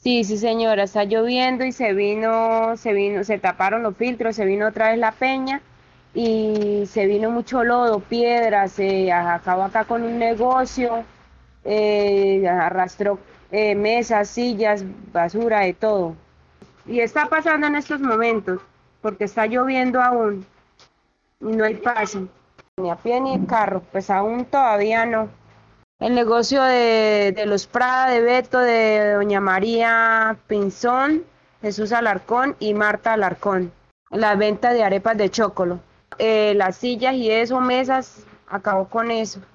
Sí, sí, señora, está lloviendo y se taparon los filtros, se vino otra vez la peña y se vino mucho lodo, piedras, se acabó acá con un negocio, arrastró mesas, sillas, basura, de todo. Y está pasando en estos momentos, porque está lloviendo aún y no hay paso, ni a pie ni carro, pues aún todavía no. El negocio de los Prada, de Beto, de Doña María Pinzón, Jesús Alarcón y Marta Alarcón. La venta de arepas de chocolo. Las sillas y eso, mesas, acabó con eso.